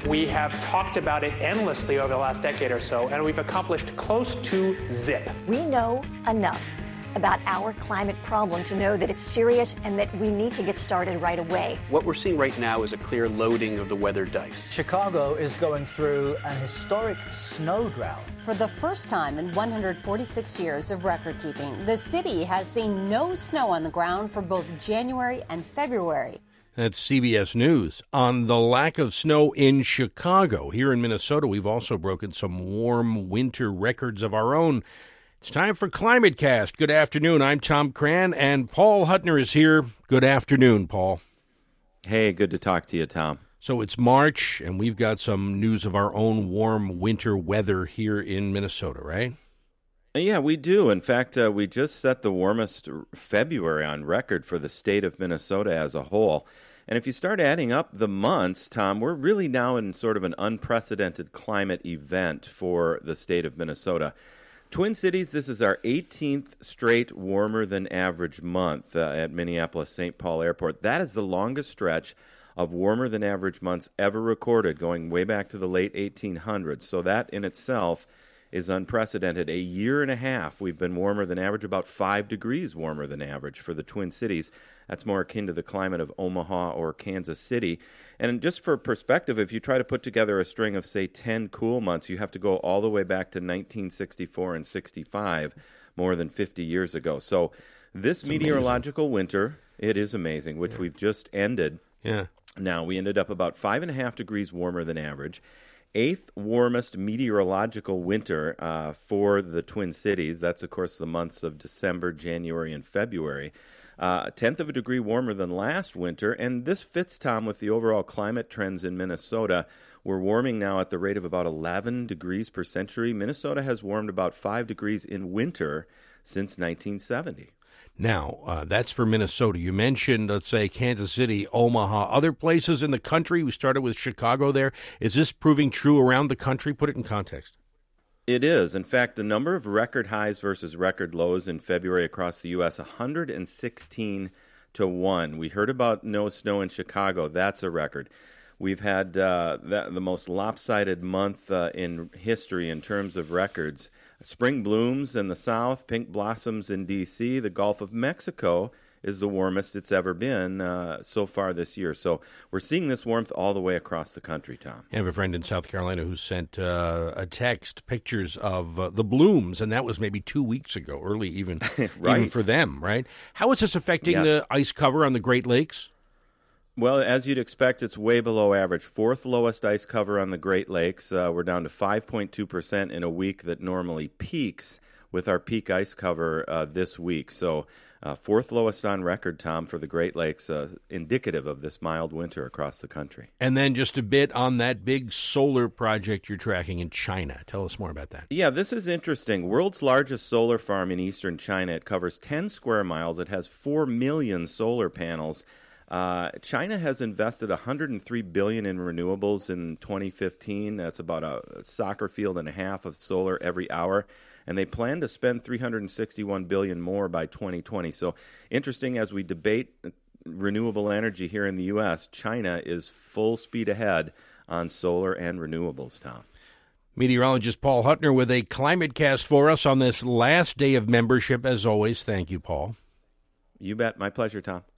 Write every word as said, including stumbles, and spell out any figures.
We have talked about it endlessly over the last decade or so, and we've accomplished close to zip. We know enough about our climate problem to know that it's serious and that we need to get started right away. What we're seeing right now is a clear loading of the weather dice. Chicago is going through an historic snow drought. For the first time in one hundred forty-six years of record keeping, the city has seen no snow on the ground for both January and February. That's C B S News on the lack of snow in Chicago. Here in Minnesota, we've also broken some warm winter records of our own. It's time for ClimateCast. Good afternoon. I'm Tom Cran, and Paul Huttner is here. Good afternoon, Paul. Hey, good to talk to you, Tom. So it's March, and we've got some news of our own warm winter weather here in Minnesota, right? Yeah, we do. In fact, uh, we just set the warmest February on record for the state of Minnesota as a whole. And if you start adding up the months, Tom, we're really now in sort of an unprecedented climate event for the state of Minnesota. Twin Cities, this is our eighteenth straight warmer than average month uh, at Minneapolis-Saint Paul Airport. That is the longest stretch of warmer than average months ever recorded, going way back to the late eighteen hundreds. So that in itself is unprecedented. A year and a half we've been warmer than average, about five degrees warmer than average for the Twin Cities. That's more akin to the climate of Omaha or Kansas City. And just for perspective, if you try to put together a string of, say, ten cool months, you have to go all the way back to nineteen sixty-four and sixty-five, more than fifty years ago. So this it's meteorological amazing. winter, it is amazing, which yeah. we've just ended. Yeah. Now, we ended up about five and a half degrees warmer than average. Eighth warmest meteorological winter uh, for the Twin Cities. That's, of course, the months of December, January, and February. Uh, a tenth of a degree warmer than last winter, and this fits, Tom, with the overall climate trends in Minnesota. We're warming now at the rate of about eleven degrees per century. Minnesota has warmed about five degrees in winter since nineteen seventy. Now, uh, that's for Minnesota. You mentioned, let's say, Kansas City, Omaha, other places in the country. We started with Chicago there. Is this proving true around the country? Put it in context. It is. In fact, the number of record highs versus record lows in February across the U S, one hundred sixteen to one. We heard about no snow in Chicago. That's a record. We've had uh, the, the most lopsided month uh, in history in terms of records. Spring blooms in the south, pink blossoms in D C The Gulf of Mexico is the warmest it's ever been uh, so far this year. So we're seeing this warmth all the way across the country, Tom. I have a friend in South Carolina who sent uh, a text, pictures of uh, the blooms, and that was maybe two weeks ago, early even, right. even for them, right? How is this affecting yes. the ice cover on the Great Lakes? Well, as you'd expect, it's way below average. Fourth lowest ice cover on the Great Lakes. Uh, we're down to five point two percent in a week that normally peaks with our peak ice cover uh, this week. So uh, fourth lowest on record, Tom, for the Great Lakes, uh, indicative of this mild winter across the country. And then just a bit on that big solar project you're tracking in China. Tell us more about that. Yeah, this is interesting. World's largest solar farm in eastern China. It covers ten square miles. It has four million solar panels. Uh, China has invested one hundred three billion dollars in renewables in twenty fifteen. That's about a soccer field and a half of solar every hour. And they plan to spend three hundred sixty-one billion dollars more by twenty twenty. So interesting, as we debate renewable energy here in the U S, China is full speed ahead on solar and renewables, Tom. Meteorologist Paul Huttner with a ClimateCast for us on this last day of membership. As always, thank you, Paul. You bet. My pleasure, Tom.